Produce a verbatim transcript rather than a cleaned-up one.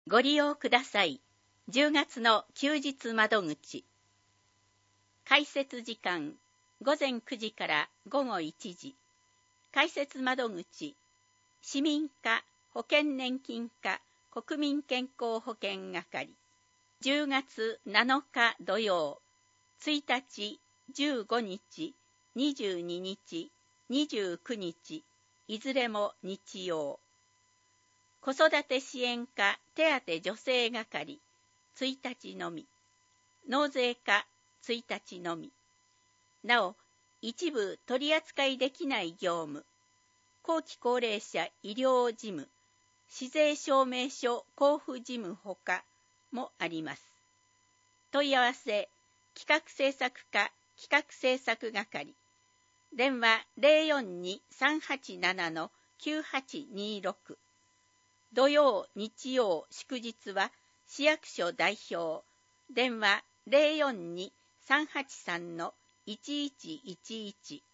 ご利用ください。じゅうがつの休日窓口。開設時間、ごぜんくじからごごいちじ。開設窓口、市民課、保険年金課、国民健康保険係。じゅうがつなのか土曜、ついたち、じゅうごにち、にじゅうににち、にじゅうくにち、いずれも日曜。子育て支援課手当助成係、ついたちのみ。納税課、ついたちのみ。なお、一部取り扱いできない業務、後期高齢者医療事務、市税証明書交付事務ほかもあります。問い合わせ、企画制作課企画制作係。電話 ゼロよんに さんはちなな きゅうはちにろく。土曜、日曜、祝日は市役所代表。電話 ゼロよんに さんはちさん いちいちいちいち。